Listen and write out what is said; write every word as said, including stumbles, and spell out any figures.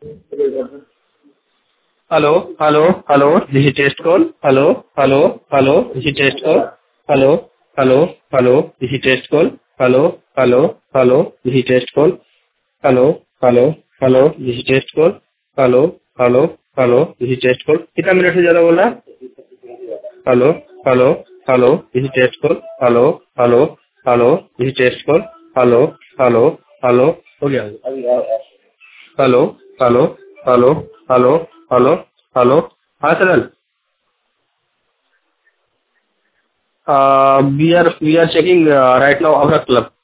Hello hello hello this is test call. Hello hello hello this is test call. Hello hello hello this is test call. Hello hello hello this is test call. Hello hello hello this is test call. Hello hello hello this is test call. कितना minute से ज्यादा बोल रहा है? Hello hello hello this is test call. Hello hello hello this is test call. Hello hello hello हो गया। Hello hello hello hello hello hello. हाँ Saral, we are we are checking right now our club.